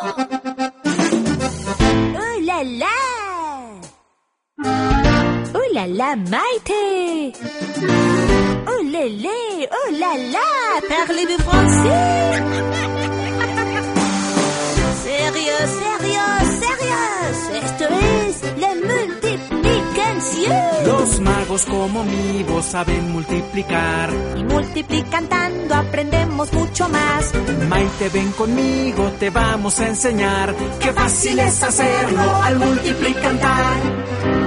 ¡Oh, la, la! ¡Oh, la, la, Maïté! ¡Oh, lélé! ¡Oh, la, la! Parlez-vous français? Sérieux, sérieux, sérieux. Esto es la multiplicación. Los magos como mi voz saben multiplicar. Y multiplicando aprendemos mucho más. Maite, ven conmigo, te vamos a enseñar. Qué fácil es hacerlo al multiplicar.